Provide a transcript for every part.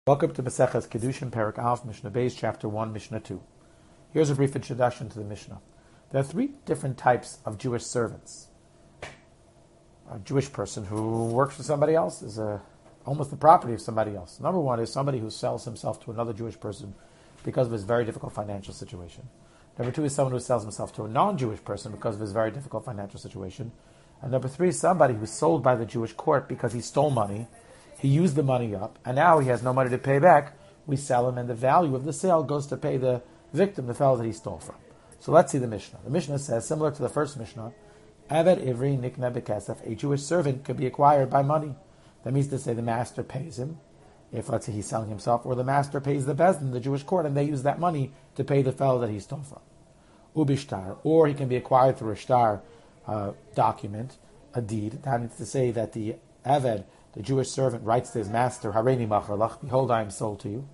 Welcome to Maseches Kedushin, Perek Aleph, Mishnah Beis, Chapter 1, Mishnah 2. Here's a brief introduction to the Mishnah. There are three different types of Jewish servants. A Jewish person who works for somebody else is almost the property of somebody else. Number one is somebody who sells himself to another Jewish person because of his very difficult financial situation. Number two is someone who sells himself to a non-Jewish person because of his very difficult financial situation. And number three is somebody who's sold by the Jewish court because he stole money. He used the money up, and now he has no money to pay back. We sell him, and the value of the sale goes to pay the victim, the fellow that he stole from. So let's see the Mishnah. The Mishnah says, similar to the first Mishnah, Aved Ivri Nikna Bekesef, a Jewish servant could be acquired by money. That means to say the master pays him, if let's say he's selling himself, or the master pays the Bezdin, the Jewish court, and they use that money to pay the fellow that he stole from. Ubishtar, or he can be acquired through a shtar document, a deed. That means to say that the Aved, the Jewish servant, writes to his master, Hareini macharlach, behold, I am sold to you.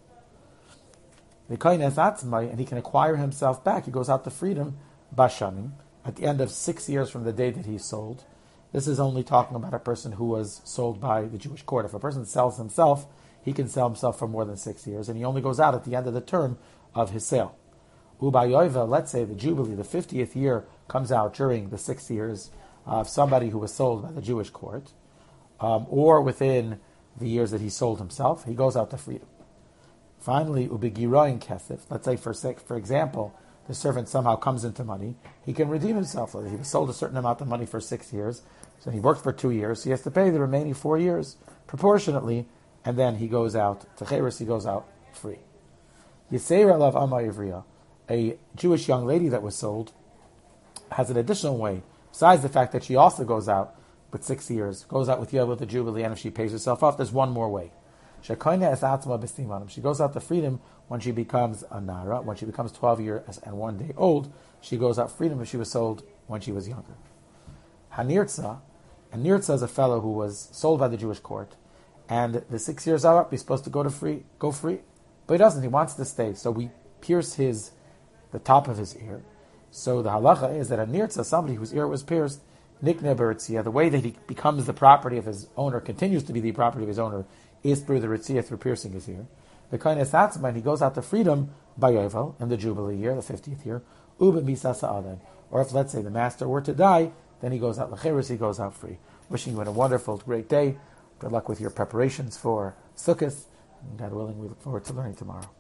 And he can acquire himself back. He goes out to freedom, bashanim, at the end of 6 years from the day that he's sold. This is only talking about a person who was sold by the Jewish court. If a person sells himself, he can sell himself for more than 6 years, and he only goes out at the end of the term of his sale. Ubayoiva, let's say the Jubilee, the 50th year, comes out during the 6 years of somebody who was sold by the Jewish court, or within the years that he sold himself, he goes out to freedom. Finally, ubigiroin kesef. Let's say, for example, the servant somehow comes into money. He can redeem himself. He was sold a certain amount of money for 6 years, so he worked for 2 years. So he has to pay the remaining 4 years proportionately, and then he goes out to cheres. He goes out free. Yiseir alav ama ivriya, a Jewish young lady that was sold, has an additional way. Besides the fact that she also goes out with 6 years, goes out with the Jubilee, and if she pays herself off, there's one more way. She goes out to freedom when she becomes a Nara, when she becomes 12 years and 1 day old. She goes out freedom if she was sold when she was younger. Hanirtza, and Nirtza is a fellow who was sold by the Jewish court, and the 6 years are up, he's supposed to go free, but he doesn't, he wants to stay, so we pierce the top of his ear. So the halacha is that a Nirtza, somebody whose ear was pierced, Nikne Beritzia, the way that he becomes the property of his owner, continues to be the property of his owner, is through the Ritzia, through piercing his ear. The Kohen Esatzma, and he goes out to freedom by Yovel, in the Jubilee year, the 50th year, Uba Misa Sa'aden. Or if, let's say, the master were to die, then he goes out Lecheres, he goes out free. Wishing you a wonderful, great day. Good luck with your preparations for Sukkot. God willing, we look forward to learning tomorrow.